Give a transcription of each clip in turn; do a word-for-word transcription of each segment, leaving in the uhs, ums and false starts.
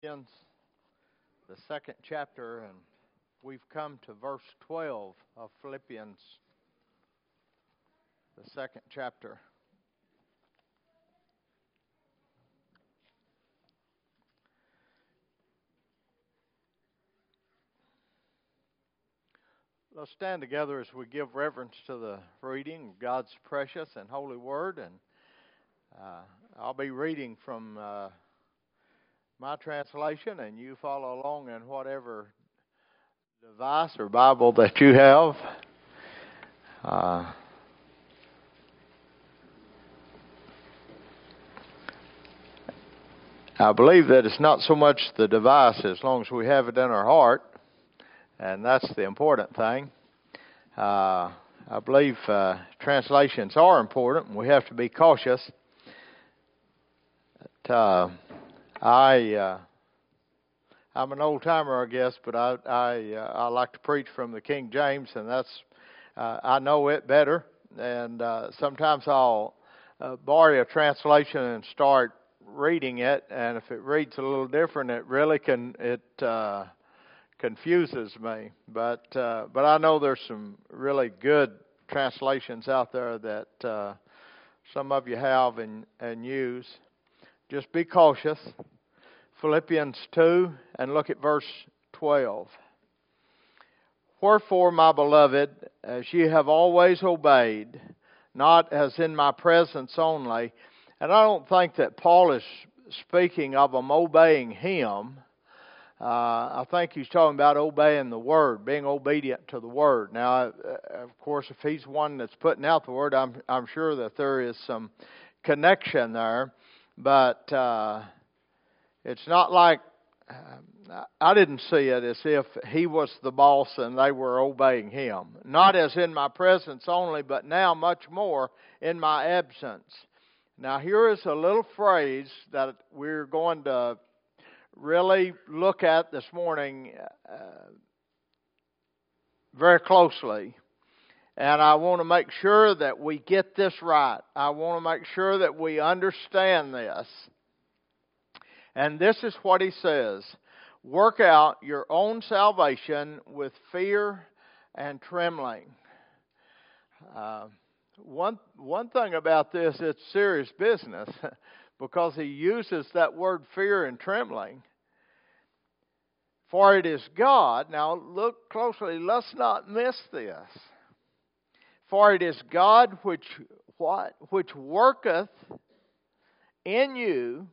Philippians, the second chapter, and we've come to verse twelve of Philippians, the second chapter. Let's stand together as we give reverence to the reading of God's precious and holy word, and uh, I'll be reading from uh, my translation, and you follow along in whatever device or Bible that you have. Uh, I believe that it's not so much the device as long as we have it in our heart, and that's the important thing. Uh, I believe uh, translations are important, and we have to be cautious. But, uh, I, uh, I'm an old timer, I guess, but I I, uh, I like to preach from the King James, and that's uh, I know it better. And uh, sometimes I'll uh, borrow a translation and start reading it, and if it reads a little different, it really can it uh, confuses me. But uh, but I know there's some really good translations out there that uh, some of you have and and use. Just be cautious. Philippians two, and look at verse twelve. Wherefore, my beloved, as ye have always obeyed, not as in my presence only. And I don't think that Paul is speaking of them obeying him. Uh, I think he's talking about obeying the Word, being obedient to the Word. Now, of course, if he's one that's putting out the Word, I'm, I'm sure that there is some connection there. But uh, it's not like, uh, I didn't see it as if he was the boss and they were obeying him. Not as in my presence only, but now much more in my absence. Now here is a little phrase that we're going to really look at this morning uh, very closely. And I want to make sure that we get this right. I want to make sure that we understand this. And this is what he says. Work out your own salvation with fear and trembling. Uh, one, one thing about this, it's serious business because he uses that word fear and trembling. For it is God. Now look closely. Let's not miss this. For it is God which what which worketh in you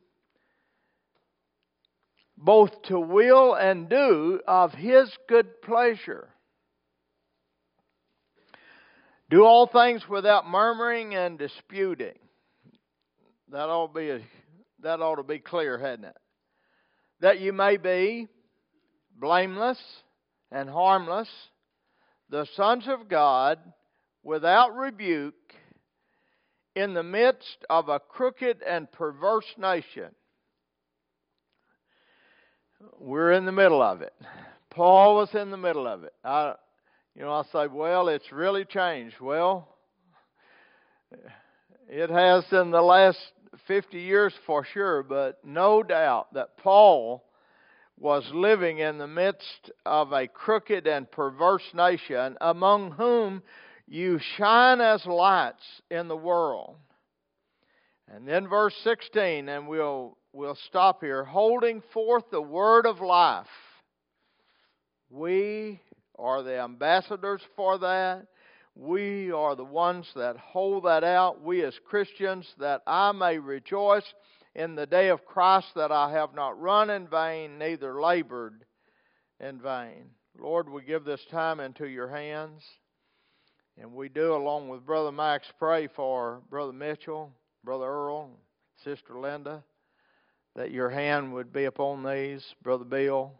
both to will and do of His good pleasure. Do all things without murmuring and disputing. That ought to be a, that ought to be clear, hadn't it? That you may be blameless and harmless, the sons of God, without rebuke, in the midst of a crooked and perverse nation. We're in the middle of it. Paul was in the middle of it. I, you know, I say, well, it's really changed. Well, it has in the last fifty years for sure, but no doubt that Paul was living in the midst of a crooked and perverse nation, among whom you shine as lights in the world. And then verse sixteen, and we'll we'll stop here. Holding forth the word of life. We are the ambassadors for that. We are the ones that hold that out. We as Christians, that I may rejoice in the day of Christ, that I have not run in vain, neither labored in vain. Lord, we give this time into your hands. And we do, along with Brother Max, pray for Brother Mitchell, Brother Earl, Sister Linda, that your hand would be upon these, Brother Bill.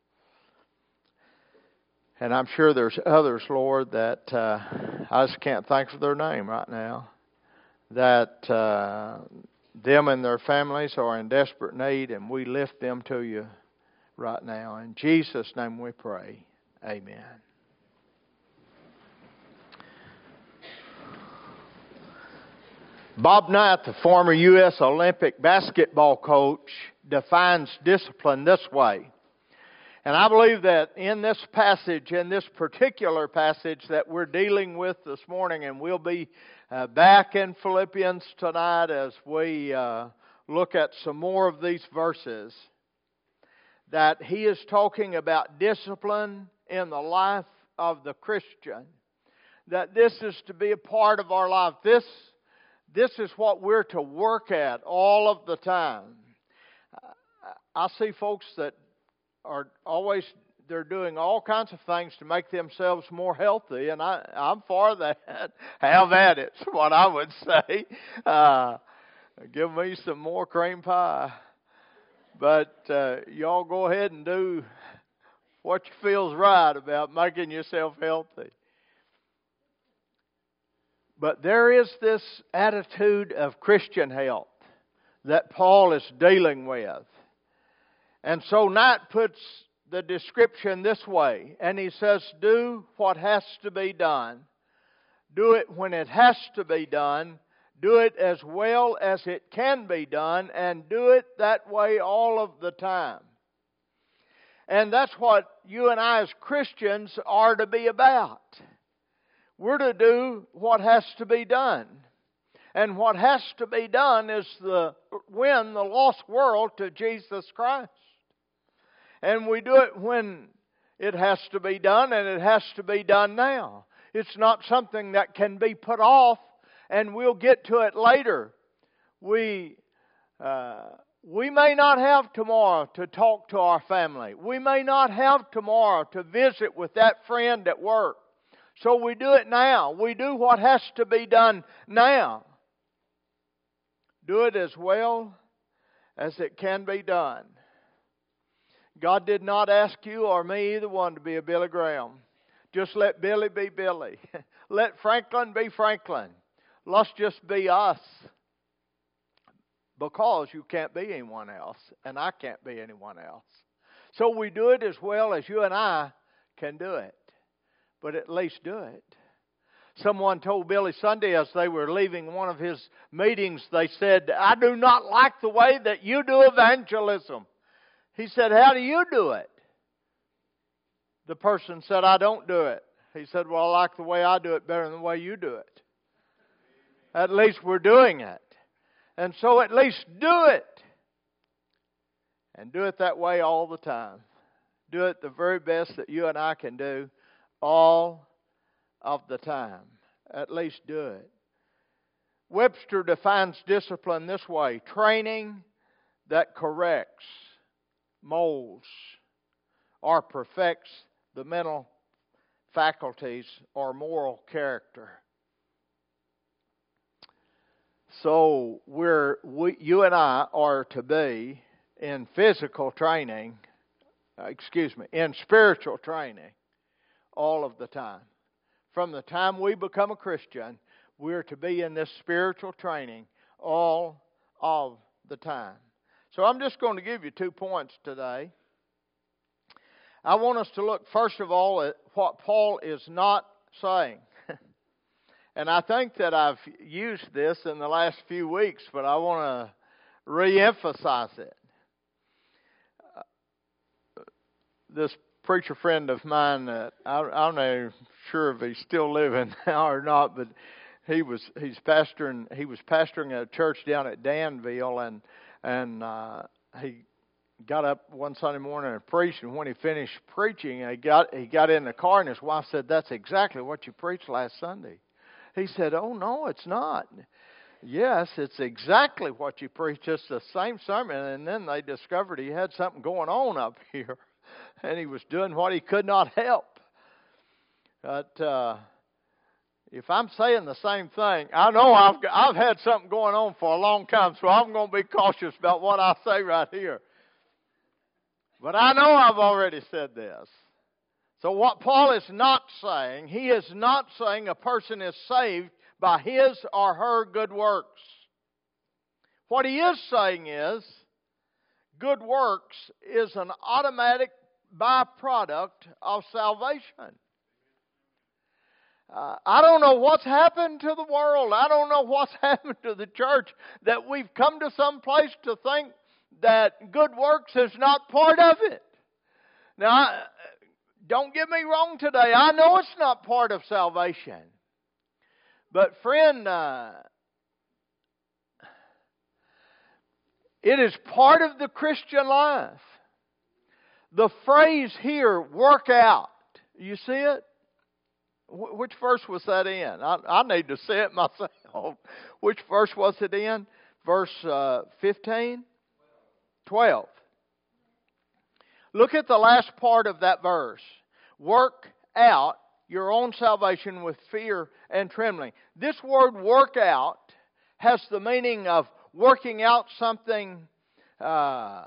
And I'm sure there's others, Lord, that uh, I just can't think of their name right now, that uh, them and their families are in desperate need, and we lift them to you right now. In Jesus' name we pray. Amen. Bob Knight, the former U S Olympic basketball coach, defines discipline this way. And I believe that in this passage, in this particular passage that we're dealing with this morning, and we'll be uh, back in Philippians tonight as we uh, look at some more of these verses, that he is talking about discipline in the life of the Christian. That this is to be a part of our life. This, this is what we're to work at all of the time. I see folks that are always, they're doing all kinds of things to make themselves more healthy, and I, I'm for that. Have at it, is what I would say. Uh, give me some more cream pie. But uh, y'all go ahead and do what you feel's right about making yourself healthy. But there is this attitude of Christian health that Paul is dealing with. And so Knight puts the description this way, and he says, do what has to be done. Do it when it has to be done. Do it as well as it can be done, and do it that way all of the time. And that's what you and I as Christians are to be about. We're to do what has to be done. And what has to be done is to win the lost world to Jesus Christ. And we do it when it has to be done, and it has to be done now. It's not something that can be put off, and we'll get to it later. We, uh, we may not have tomorrow to talk to our family. We may not have tomorrow to visit with that friend at work. So we do it now. We do what has to be done now. Do it as well as it can be done. God did not ask you or me, either one, to be a Billy Graham. Just let Billy be Billy. Let Franklin be Franklin. Let's just be us. Because you can't be anyone else, and I can't be anyone else. So we do it as well as you and I can do it. But at least do it. Someone told Billy Sunday as they were leaving one of his meetings, they said, I do not like the way that you do evangelism. He said, how do you do it? The person said, I don't do it. He said, well, I like the way I do it better than the way you do it. At least we're doing it. And so at least do it. And do it that way all the time. Do it the very best that you and I can do all of the time. At least do it. Webster defines discipline this way: training that corrects, molds, or perfects the mental faculties or moral character. So we're we, you and I are to be in physical training, uh, excuse me, in spiritual training all of the time. From the time we become a Christian, we're to be in this spiritual training all of the time. So I'm just going to give you two points today. I want us to look first of all at what Paul is not saying. And I think that I've used this in the last few weeks, but I want to re-emphasize it. This preacher friend of mine, uh, I, I'm not sure if he's still living now or not, but he was he's pastoring he was pastoring a church down at Danville, and and uh, he got up one Sunday morning and preached. And when he finished preaching, he got he got in the car, and his wife said, "That's exactly what you preached last Sunday." He said, "Oh no, it's not." Yes, it's exactly what you preached, just the same sermon. And then they discovered he had something going on up here, and he was doing what he could not help. But uh, if I'm saying the same thing, I know I've got, I've had something going on for a long time, so I'm going to be cautious about what I say right here. But I know I've already said this. So what Paul is not saying, he is not saying a person is saved by his or her good works. What he is saying is, good works is an automatic byproduct of salvation. Uh, I don't know what's happened to the world. I don't know what's happened to the church that we've come to some place to think that good works is not part of it. Now, don't get me wrong today. I know it's not part of salvation. But friend, uh, it is part of the Christian life. The phrase here, work out. You see it? Which verse was that in? I, I need to see it myself. Which verse was it in? Verse uh, fifteen? twelve. Look at the last part of that verse. Work out your own salvation with fear and trembling. This word work out has the meaning of working out something uh,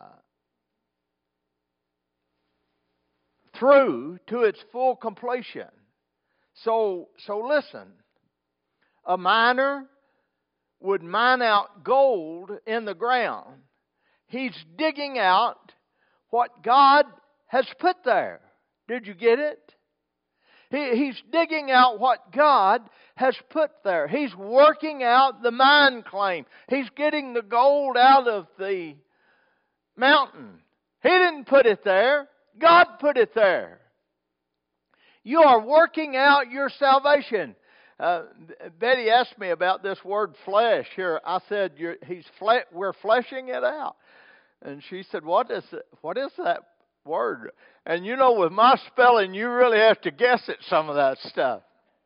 through to its full completion. So, so listen. A miner would mine out gold in the ground. He's digging out what God has put there. Did you get it? He, he's digging out what God has put there. He's working out the mine claim. He's getting the gold out of the mountain. He didn't put it there. God put it there. You are working out your salvation. Uh, Betty asked me about this word flesh here. I said, you're, he's fle- we're fleshing it out. And she said, what is it? What is that word? And you know, with my spelling, you really have to guess at some of that stuff.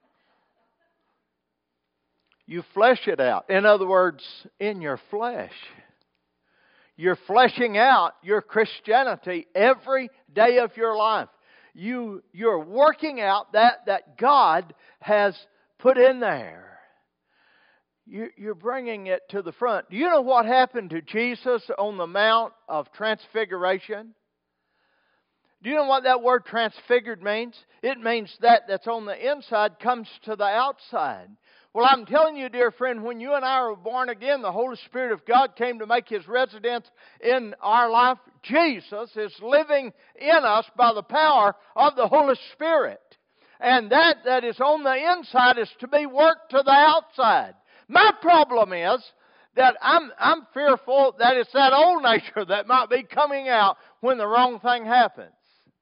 You flesh it out. In other words, in your flesh. You're fleshing out your Christianity every day of your life. You, you're working out that, that God has put in there. You, you're bringing it to the front. Do you know what happened to Jesus on the Mount of Transfiguration? Do you know what that word transfigured means? It means that that's on the inside comes to the outside. Well, I'm telling you, dear friend, when you and I were born again, the Holy Spirit of God came to make His residence in our life. Jesus is living in us by the power of the Holy Spirit. And that that is on the inside is to be worked to the outside. My problem is that I'm, I'm fearful that it's that old nature that might be coming out when the wrong thing happens.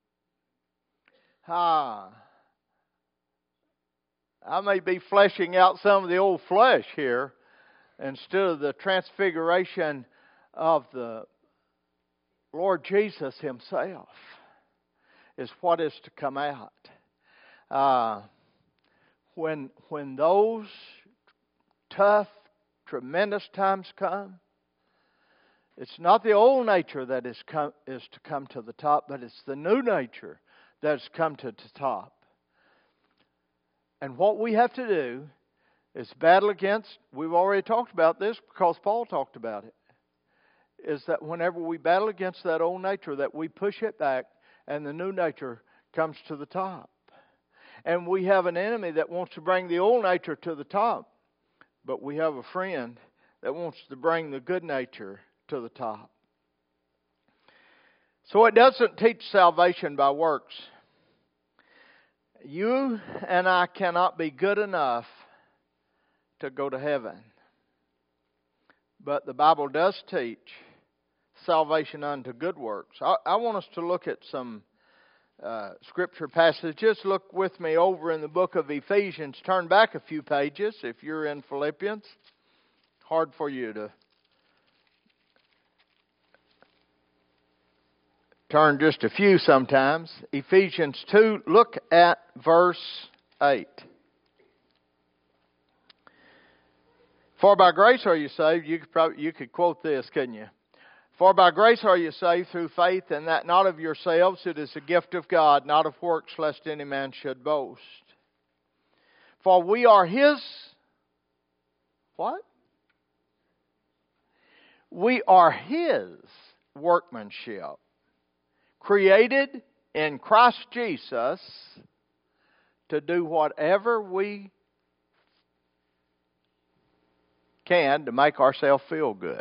Ah. I may be fleshing out some of the old flesh here instead of the transfiguration of the Lord Jesus Himself is what is to come out. Uh, when, when those tough, tremendous times come, it's not the old nature that is, come, is to come to the top, but it's the new nature that has come to the top. And what we have to do is battle against, we've already talked about this because Paul talked about it, is that whenever we battle against that old nature, that we push it back and the new nature comes to the top. And we have an enemy that wants to bring the old nature to the top, but we have a friend that wants to bring the good nature to the top. So it doesn't teach salvation by works. You and I cannot be good enough to go to heaven. But the Bible does teach salvation unto good works. I, I want us to look at some uh, scripture passages. Look with me over in the book of Ephesians. Turn back a few pages if you're in Philippians. Hard for you to turn just a few sometimes. Ephesians two, look at verse eight. For by grace are you saved. You could probably, you could quote this, couldn't you? For by grace are you saved through faith, and that not of yourselves. It is a gift of God, not of works, lest any man should boast. For we are His... What? We are His workmanship, created in Christ Jesus to do whatever we can to make ourselves feel good.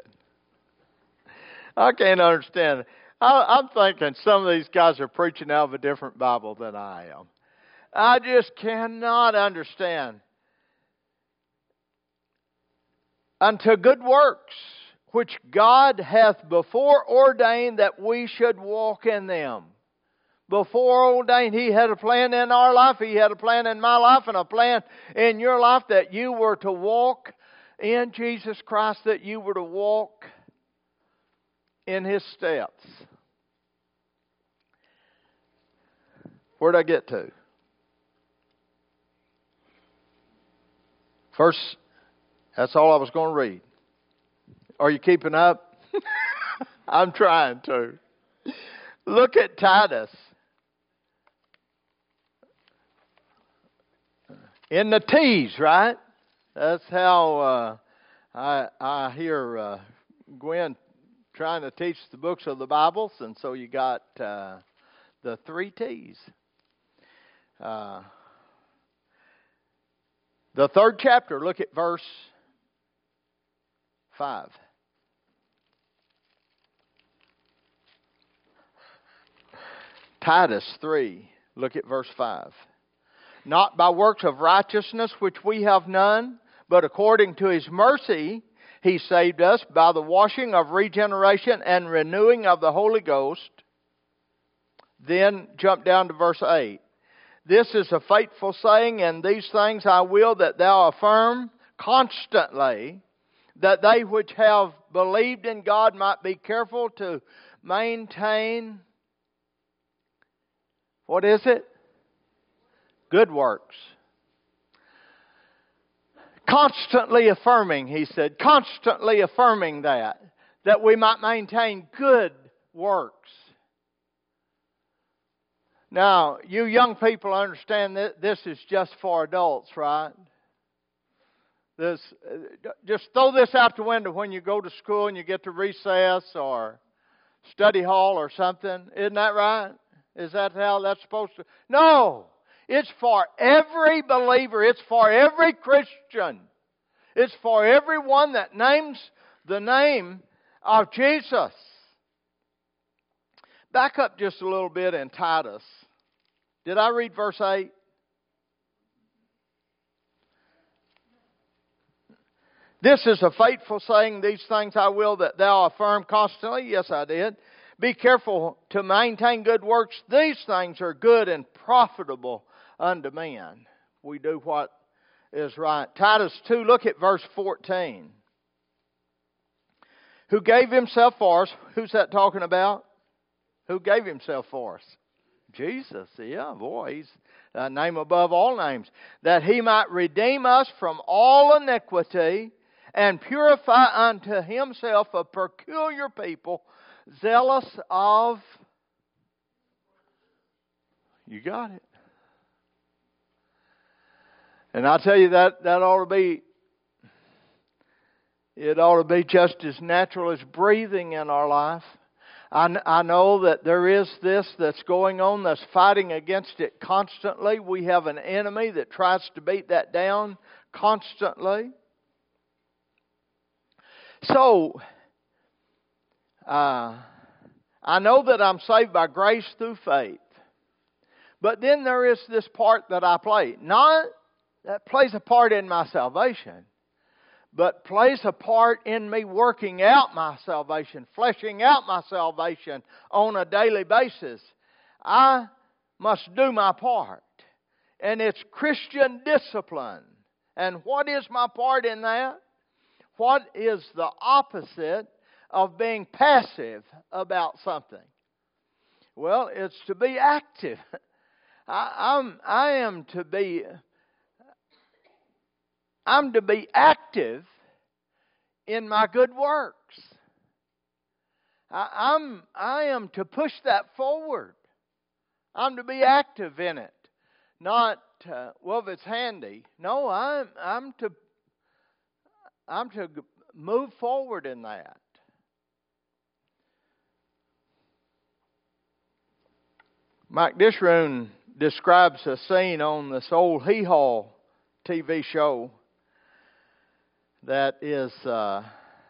I can't understand. I, I'm thinking some of these guys are preaching out of a different Bible than I am. I just cannot understand. Unto good works, which God hath before ordained that we should walk in them. Before ordained, He had a plan in our life, He had a plan in my life, and a plan in your life that you were to walk in Jesus Christ, that you were to walk in His steps. Where'd I get to? First, that's all I was going to read. Are you keeping up? I'm trying to. Look at Titus. In the T's, right? That's how uh, I, I hear uh, Gwen trying to teach the books of the Bibles, and so you got uh, the three T's. Uh, the third chapter, look at verse five. Titus three, look at verse five. Not by works of righteousness which we have none, but according to His mercy He saved us by the washing of regeneration and renewing of the Holy Ghost. Then jump down to verse eight. This is a faithful saying, and these things I will that thou affirm constantly, that they which have believed in God might be careful to maintain, what is it? Good works. Constantly affirming, he said, constantly affirming that, that we might maintain good works. Now, you young people understand that this is just for adults, right? This, just throw this out the window when you go to school and you get to recess or study hall or something. Isn't that right? Is that how that's supposed to? No! It's for every believer. It's for every Christian. It's for everyone that names the name of Jesus. Back up just a little bit in Titus. Did I read verse eight? This is a faithful saying, these things I will that thou affirm constantly. Yes, I did. Be careful to maintain good works. These things are good and profitable unto men. We do what is right. Titus two, look at verse fourteen. Who gave Himself for us. Who's that talking about? Who gave Himself for us? Jesus. Yeah, boy, He's a name above all names. That He might redeem us from all iniquity and purify unto Himself a peculiar people, zealous of... You got it. And I tell you, that, that ought to be, it ought to be just as natural as breathing in our life. I, I know that there is this that's going on that's fighting against it constantly. We have an enemy that tries to beat that down constantly. So, uh, I know that I'm saved by grace through faith. But then there is this part that I play. Not that plays a part in my salvation, but plays a part in me working out my salvation, fleshing out my salvation on a daily basis. I must do my part. And it's Christian discipline. And what is my part in that? What is the opposite of being passive about something? Well, it's to be active. I, I'm, I am to be... I'm to be active in my good works. I, I'm, I am to push that forward. I'm to be active in it. Not, uh, well, if it's handy. No, I'm, I'm to, I'm to move forward in that. Mike Dishroon describes a scene on this old Hee Haw T V show that is uh,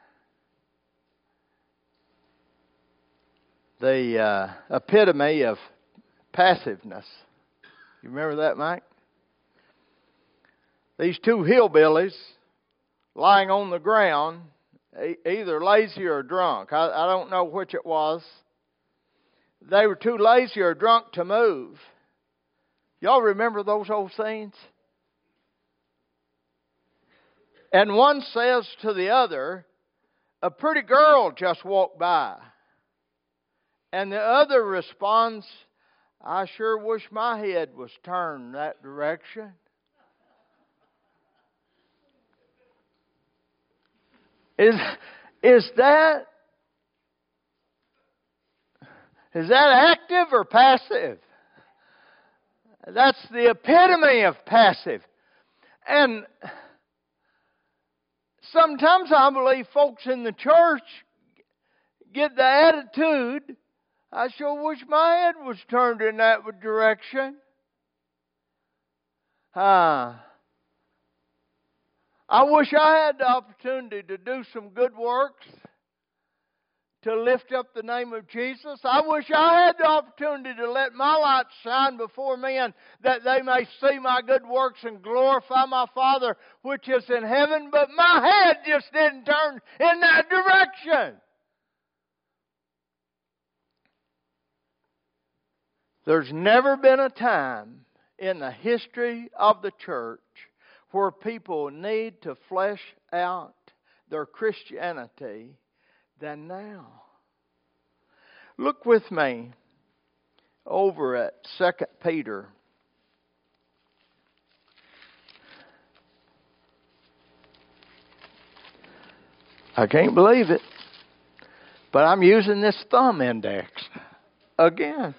the uh, epitome of passiveness. You remember that, Mike? These two hillbillies lying on the ground, either lazy or drunk. I, I don't know which it was. They were too lazy or drunk to move. Y'all remember those old scenes? And one says to the other, a pretty girl just walked by. And the other responds, I sure wish my head was turned that direction. Is, is that is that active or passive? That's the epitome of passive. And sometimes I believe folks in the church get the attitude, I sure wish my head was turned in that direction. Ah. I wish I had the opportunity to do some good works, to lift up the name of Jesus. I wish I had the opportunity to let my light shine before men, that they may see my good works and glorify my Father which is in heaven. But my head just didn't turn in that direction. There's never been a time in the history of the church where people need to flesh out their Christianity than now. Look with me over at Second Peter. I can't believe it, but I'm using this thumb index again.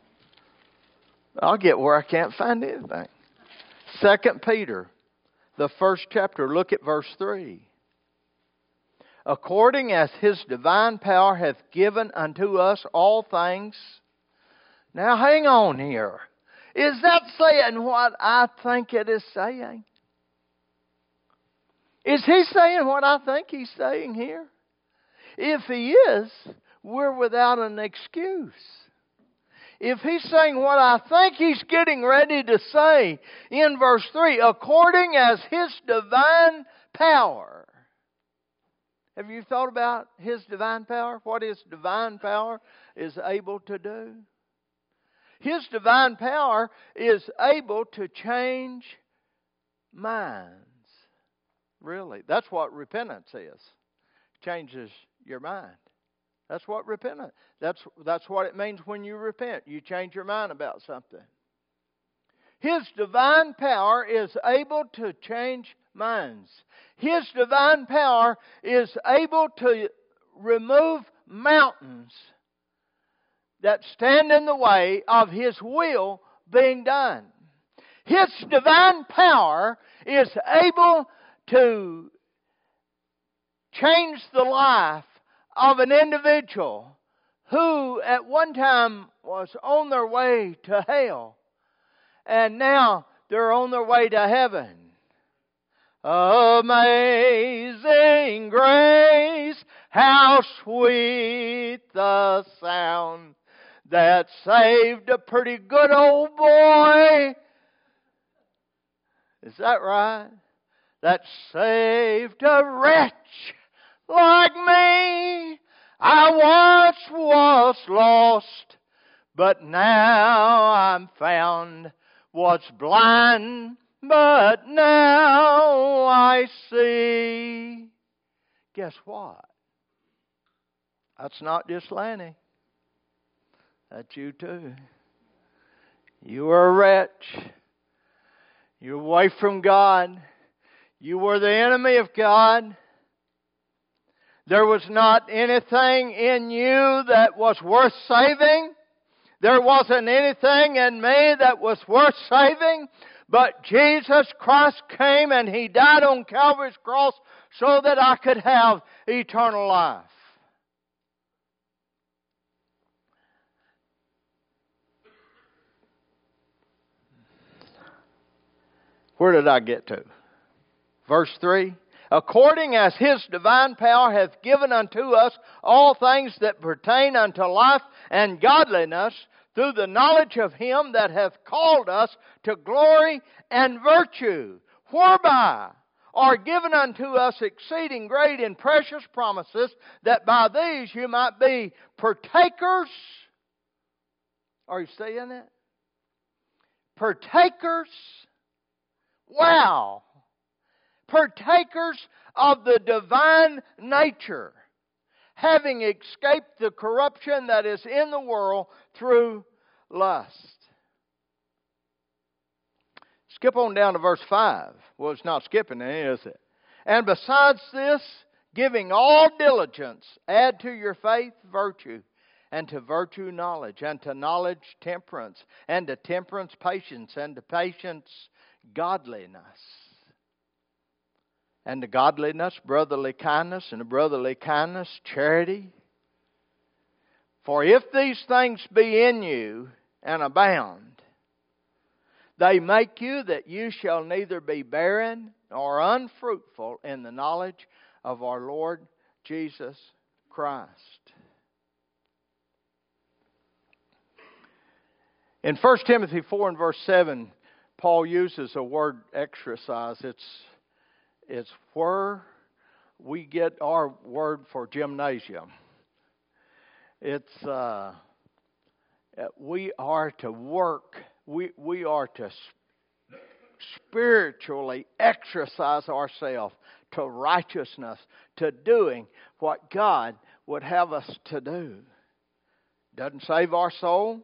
I'll get where I can't find anything. Second Peter, the first chapter, look at verse three. According as His divine power hath given unto us all things. Now hang on here. Is that saying what I think it is saying? Is He saying what I think He's saying here? If He is, we're without an excuse. If He's saying what I think He's getting ready to say in verse three, according as His divine power. Have you thought about His divine power? What His divine power is able to do? His divine power is able to change minds. Really, that's what repentance is. Changes your mind. That's what repentance. That's that's what it means when you repent. You change your mind about something. His divine power is able to change minds. His divine power is able to remove mountains that stand in the way of His will being done. His divine power is able to change the life of an individual who at one time was on their way to hell, and now they're on their way to heaven. Amazing grace, how sweet the sound that saved a pretty good old boy. Is that right? That saved a wretch like me. I once was lost, but now I'm found. Was blind, but now I see. Guess what? That's not just Lanny. That's you too. You were a wretch. You're away from God. You were the enemy of God. There was not anything in you that was worth saving. There wasn't anything in me that was worth saving. But Jesus Christ came and He died on Calvary's cross so that I could have eternal life. Where did I get to? Verse three. According as His divine power hath given unto us all things that pertain unto life and godliness, through the knowledge of Him that hath called us to glory and virtue, whereby are given unto us exceeding great and precious promises, that by these you might be partakers. Are you seeing it? Partakers. Wow. Partakers of the divine nature, having escaped the corruption that is in the world through lust. Skip on down to verse five. Well, it's not skipping any, is it? And besides this, giving all diligence, add to your faith virtue, and to virtue knowledge, and to knowledge temperance, and to temperance patience, and to patience godliness. And to godliness, brotherly kindness, and to brotherly kindness, charity. For if these things be in you and abound, they make you that you shall neither be barren nor unfruitful in the knowledge of our Lord Jesus Christ. In First Timothy four and verse seven, Paul uses a word exercise. It's, it's where we get our word for gymnasium. It's uh, we are to work. We we are to spiritually exercise ourselves to righteousness, to doing what God would have us to do. Doesn't save our soul,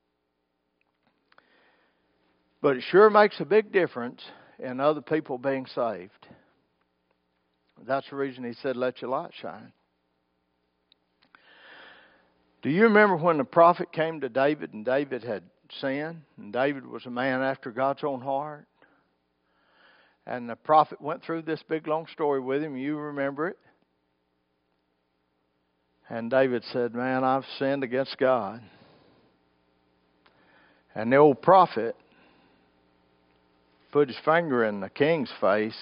but it sure makes a big difference in other people being saved. That's the reason he said, let your light shine. Do you remember when the prophet came to David and David had sinned? And David was a man after God's own heart. And the prophet went through this big long story with him. You remember it. And David said, man, I've sinned against God. And the old prophet put his finger in the king's face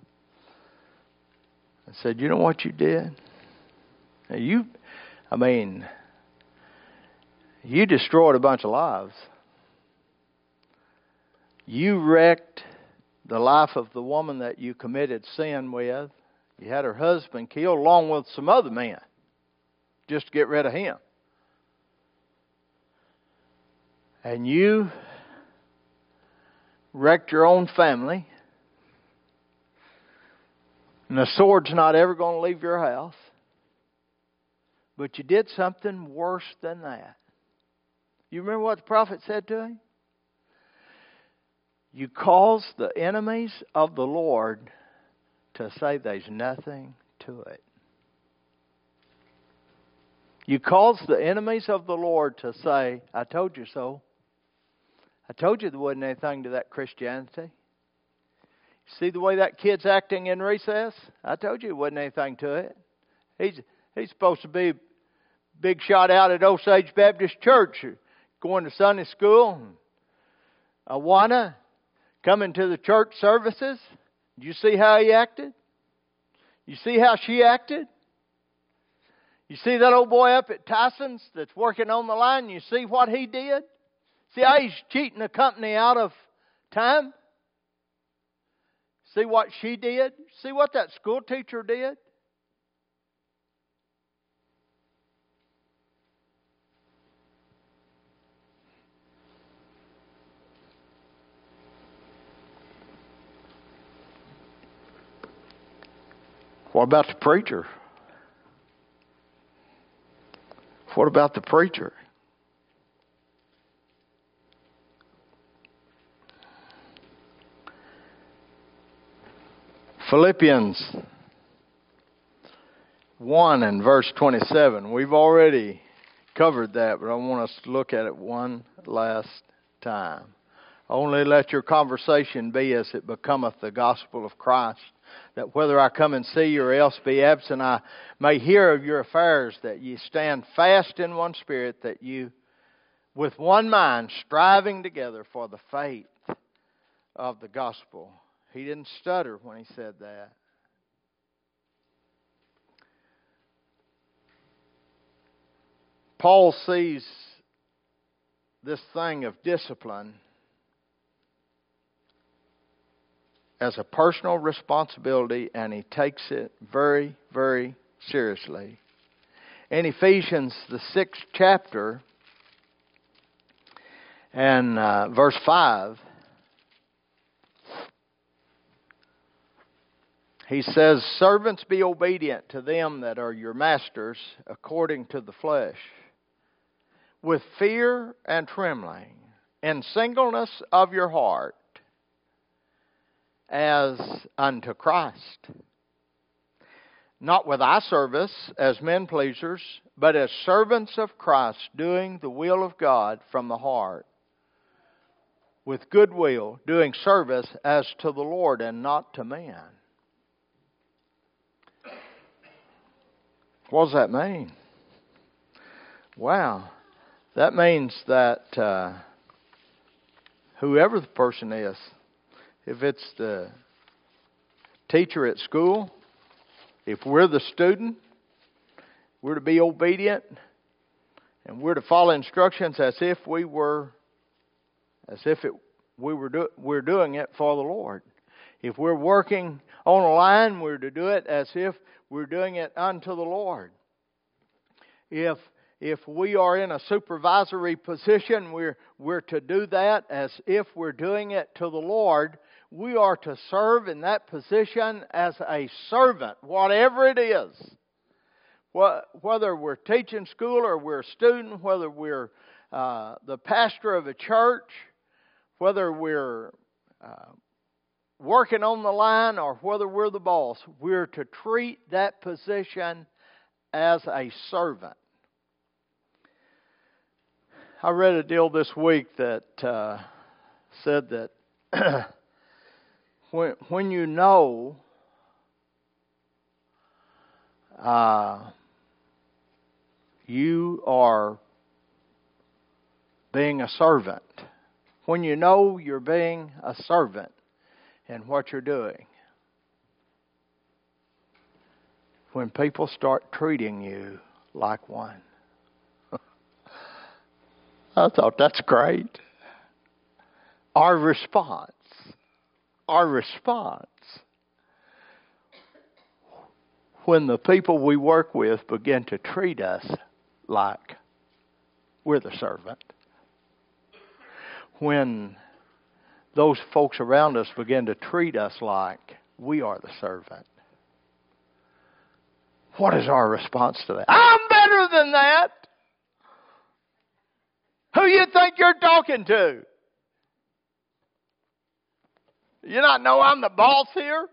and said, you know what you did? Now you, I mean, you destroyed a bunch of lives. You wrecked the life of the woman that you committed sin with. You had her husband killed along with some other men just to get rid of him. And you wrecked your own family. And the sword's not ever going to leave your house. But you did something worse than that. You remember what the prophet said to him? You caused the enemies of the Lord to say there's nothing to it. You caused the enemies of the Lord to say, I told you so. I told you there wasn't anything to that Christianity. See the way that kid's acting in recess? I told you there wasn't anything to it. He's, he's supposed to be a big shot out at Osage Baptist Church, going to Sunday school. Awana, coming to the church services. You see how he acted? You see how she acted? You see that old boy up at Tyson's that's working on the line? You see what he did? See how he's cheating the company out of time? See what she did? See what that school teacher did? What about the preacher? What about the preacher? Philippians one and verse twenty-seven. We've already covered that, but I want us to look at it one last time. Only let your conversation be as it becometh the gospel of Christ, that whether I come and see you or else be absent, I may hear of your affairs, that ye stand fast in one spirit, that you with one mind striving together for the faith of the gospel. He didn't stutter when he said that. Paul sees this thing of discipline as a personal responsibility, and he takes it very, very seriously. In Ephesians, the sixth chapter, and uh, verse five, he says, "Servants, be obedient to them that are your masters according to the flesh, with fear and trembling, in singleness of your heart, as unto Christ, not with eye service as men pleasers, but as servants of Christ, doing the will of God from the heart, with good will, doing service as to the Lord and not to men." What does that mean? Wow. That means that uh, whoever the person is, if it's the teacher at school, if we're the student, we're to be obedient, and we're to follow instructions as if we were, as if it, we were do, we're doing it for the Lord. If we're working on a line, we're to do it as if we're doing it unto the Lord. If if we are in a supervisory position, we're we're to do that as if we're doing it to the Lord. We are to serve in that position as a servant, whatever it is. Whether we're teaching school or we're a student, whether we're uh, the pastor of a church, whether we're uh, working on the line or whether we're the boss, we're to treat that position as a servant. I read a deal this week that uh, said that when when you know uh, you are being a servant, when you know you're being a servant in what you're doing, when people start treating you like one. I thought that's great. Our response, our response, when the people we work with begin to treat us like we're the servant, when those folks around us begin to treat us like we are the servant, what is our response to that? I'm better than that. Who you think you're talking to? You not know I'm the boss here?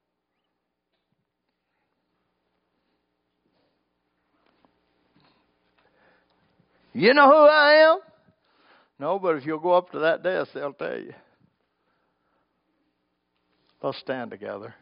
You know who I am? No, but if you'll go up to that desk, they'll tell you. Let's stand together.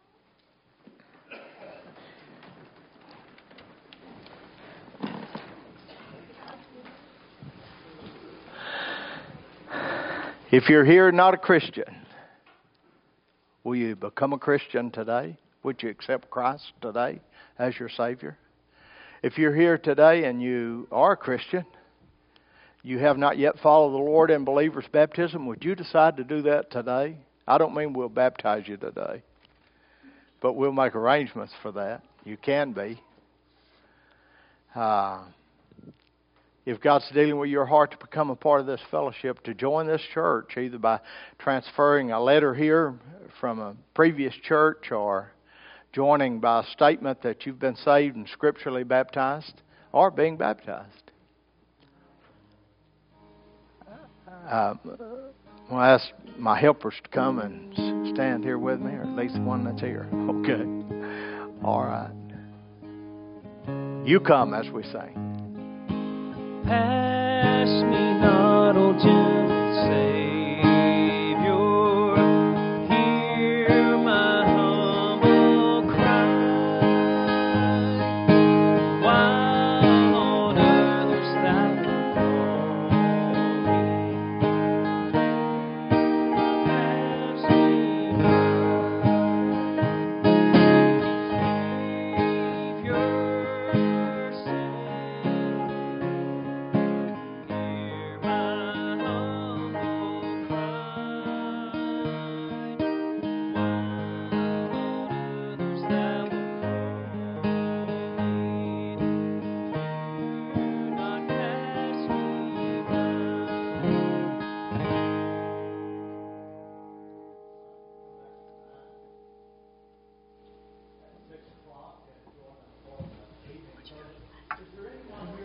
If you're here not a Christian, will you become a Christian today? Would you accept Christ today as your Savior? If you're here today and you are a Christian, you have not yet followed the Lord in believer's baptism, would you decide to do that today? I don't mean we'll baptize you today, but we'll make arrangements for that. You can be. Uh, if God's dealing with your heart to become a part of this fellowship, to join this church, either by transferring a letter here from a previous church or joining by a statement that you've been saved and scripturally baptized, or being baptized. Uh, I'll ask my helpers to come and stand here with me, or at least one that's here. Okay. All right. You come as we sing. Pass me not, O gentle Savior, hear my humble cry, while on others thou calling. Pass me not, Savior, save. Is there anyone here